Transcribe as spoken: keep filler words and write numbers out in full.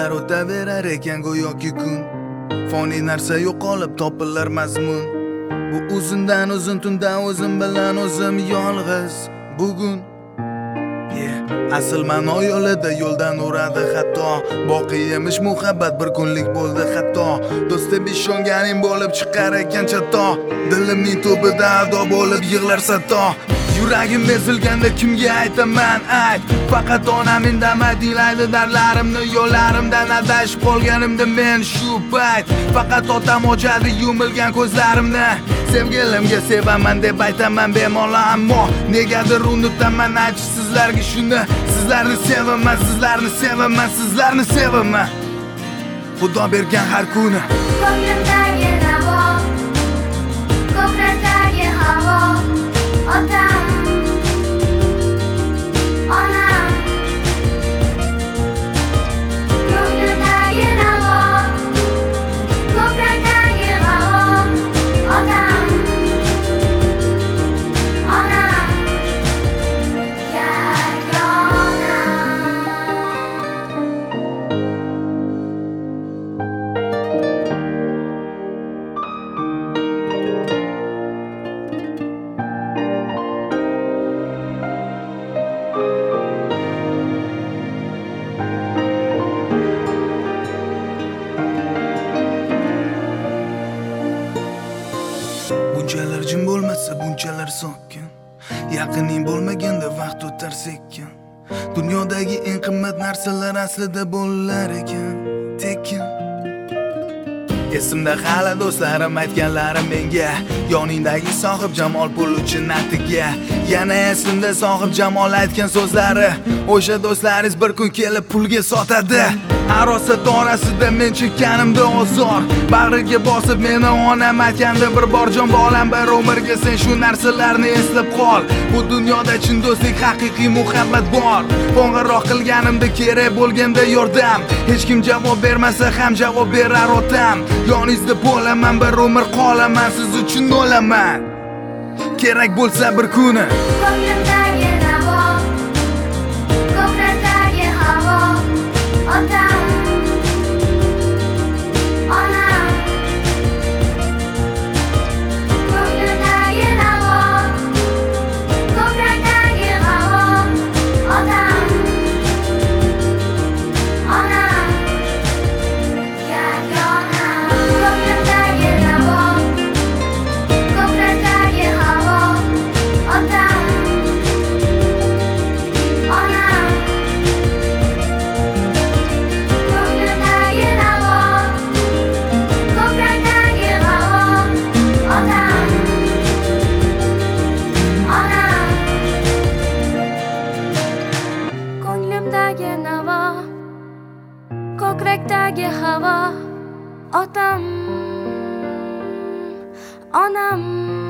Yillar o'taverar ekan go'yoki kun, foniy narsa yo'qolib topilar mazmun. Bu uzundan uzun tunda o'zim bilan o'zim yolg'iz bugun. Yeah. Asl ma'no yo'lida yo'ldan uradi hatto, boqiy emish muhabbat bir kunlik bo'ldi hatto. Do'st deb ishonganing bo'lib chiqar ekan chato, dilimning tubida ado bo'lib yig'lar sato. Yuragim ezilganda kimga aytaman ayt, faqat onam indamay deylaydi darlarimni. Yo'llarimdan adashib qolganimda men shu payt, faqat otam ochadi yumilgan ko'zlarimni. Sevgilimga sevaman deb aytaman bemalol, ammo negadir unutaman aytish sizlarga shuni. Sizlarni sevaman, sizlarni sevaman, sizlarni sevaman. Xudo bergan har kuni. Ko'nglimdagi navo, ko'krakdagi havo, otam, onam. Ko'nglimdagi navo, ko'krakdagi havo, otam, onam, yagona. Bunchalar jim bo'lmasa, bunchalar sokin, yaqining bo'lmaganda vaqt o'tar sekin. Dunyodagi eng qimmat narsalar aslida bo'lar ekan tekin. Esimda hali do'stlarim aytganlari menga, yoningdagi sohib jamol pul uchun natiga. Yana esimda sohib jamol aytgan so'zlari, o'sha do'stlaringiz bir kun kelib pulga sotadi. Arosat orasida men chekkanimda ozor, bag'riga bosib meni onam aytgandi bir bor, jon bolam bir umrga sen shu narsalarni eslab qol. Bu dunyoda chin do'stlik, haqiqiy muhabbat bor. Qo'ng'iroq qilganimda kerak bo'lganda yordam, hech kim javob bermasa ham javob berar otam. Yoningizda bo'laman, bir umr qolaman, siz uchun o'laman. Kerak bo'lsa bir kuni. Ko'nglimdagi navo, ko'krakdagi havo, otam, onam. Ko'nglimdagi navo, ko'krakdagi havo, otam, onam, yagona. Ko'nglimdagi navo, ko'krakdagi havo, otam, onam. Ko'nglimdagi navo, ko'krakdagi havo, otam, onam. Ko'nglimdagi navo, ko'krakdagi havo, otam, onam.